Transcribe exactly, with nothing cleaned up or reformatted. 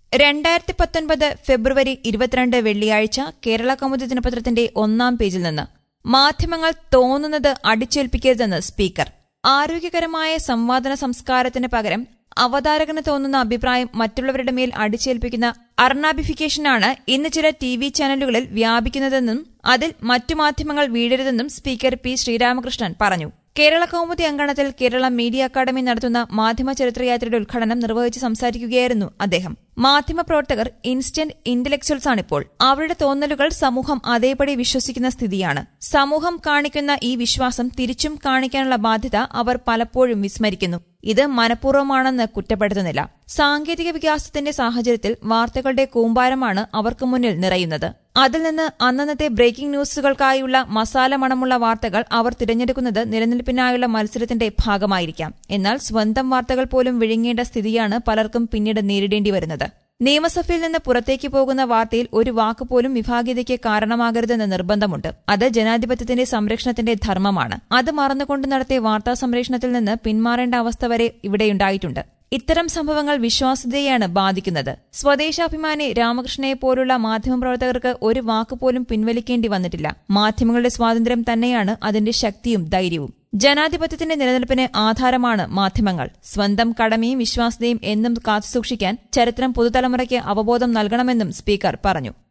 രണ്ടായിരത്തി പത്തൊൻപത് ഫെബ്രുവരി ഇരുപത്തിരണ്ട് വെള്ളിയാഴ്ച കേരള കൗമുദി ദിനപത്രത്തിന്റെ ഒന്നാം പേജിൽ നിന്ന് മാധ്യമങ്ങൾ തോന്നുന്നത് അടിച്ചേൽപ്പിക്കരുതെന്ന് സ്പീക്കർ. ആരോഗ്യകരമായ സംവാദന സംസ്കാരത്തിന് പകരം അവതാരകന് തോന്നുന്ന അഭിപ്രായം മറ്റുള്ളവരുടെ മേൽ അടിച്ചേൽപ്പിക്കുന്ന അർണാബിഫിക്കേഷനാണ് ഇന്ന് ചില ടി വി ചാനലുകളിൽ വ്യാപിക്കുന്നതെന്നും അതിൽ മറ്റു മാധ്യമങ്ങൾ വീഴരുതെന്നും സ്പീക്കർ പി ശ്രീരാമകൃഷ്ണൻ പറഞ്ഞു. കേരള കൗമുദി അങ്കണത്തിൽ കേരള മീഡിയ അക്കാദമി നടത്തുന്ന മാധ്യമ ചരിത്രയാത്രയുടെ ഉദ്ഘാടനം നിർവഹിച്ച് സംസാരിക്കുകയായിരുന്നു അദ്ദേഹം. മാധ്യമപ്രവർത്തകർ ഇൻസ്റ്റന്റ് ഇന്റലക്ച്വൽസാണിപ്പോൾ. അവരുടെ തോന്നലുകൾ സമൂഹം അതേപടി വിശ്വസിക്കുന്ന സ്ഥിതിയാണ്. സമൂഹം കാണിക്കുന്ന ഈ വിശ്വാസം തിരിച്ചും കാണിക്കാനുള്ള ബാധ്യത അവർ പലപ്പോഴും വിസ്മരിക്കുന്നു. ഇത് മനഃപൂർവ്വമാണെന്ന് കുറ്റപ്പെടുത്തുന്നില്ല. സാങ്കേതിക വികാസത്തിന്റെ സാഹചര്യത്തിൽ വാർത്തകളുടെ കൂമ്പാരമാണ് അവർക്ക് മുന്നിൽ നിറയുന്നത്. അതിൽ നിന്ന് അന്നന്നത്തെ ബ്രേക്കിംഗ് ന്യൂസുകൾക്കായുള്ള മസാല മണമുള്ള വാർത്തകൾ അവർ തിരഞ്ഞെടുക്കുന്നത് നിലനിൽപ്പിനായുള്ള മത്സരത്തിന്റെ ഭാഗമായിരിക്കാം. എന്നാൽ സ്വന്തം വാർത്തകൾ പോലും വിഴുങ്ങേണ്ട സ്ഥിതിയാണ് പലർക്കും പിന്നീട് നേരിടേണ്ടി വരുന്നത്. നിയമസഭയിൽ നിന്ന് പുറത്തേക്ക് പോകുന്ന വാർത്തയിൽ ഒരു വാക്കുപോലും വിഭാഗീയതയ്ക്ക് കാരണമാകരുതെന്ന് നിർബന്ധമുണ്ട്. അത് ജനാധിപത്യത്തിന്റെ സംരക്ഷണത്തിന്റെ ധർമ്മമാണ്. അത് മറന്നുകൊണ്ട് നടത്തിയ വാർത്താ സംരക്ഷണത്തിൽ നിന്ന് പിന്മാറേണ്ട അവസ്ഥ വരെ ഇവിടെയുണ്ടായിട്ടുണ്ട്. ഇത്തരം സംഭവങ്ങൾ വിശ്വാസ്യതയെയാണ് ബാധിക്കുന്നത്. സ്വദേശാഭിമാനി രാമകൃഷ്ണയെപ്പോലുള്ള മാധ്യമപ്രവർത്തകർക്ക് ഒരു വാക്കുപോലും പിൻവലിക്കേണ്ടി വന്നിട്ടില്ല. മാധ്യമങ്ങളുടെ സ്വാതന്ത്ര്യം തന്നെയാണ് അതിന്റെ ശക്തിയും ധൈര്യവും. ജനാധിപത്യത്തിന്റെ നിലനിൽപ്പിന് ആധാരമാണ് മാധ്യമങ്ങൾ. സ്വന്തം കടമയും വിശ്വാസ്യതയും എന്നും കാത്തുസൂക്ഷിക്കാൻ ചരിത്രം പുതുതലമുറയ്ക്ക് അവബോധം നൽകണമെന്നും സ്പീക്കർ പറഞ്ഞു.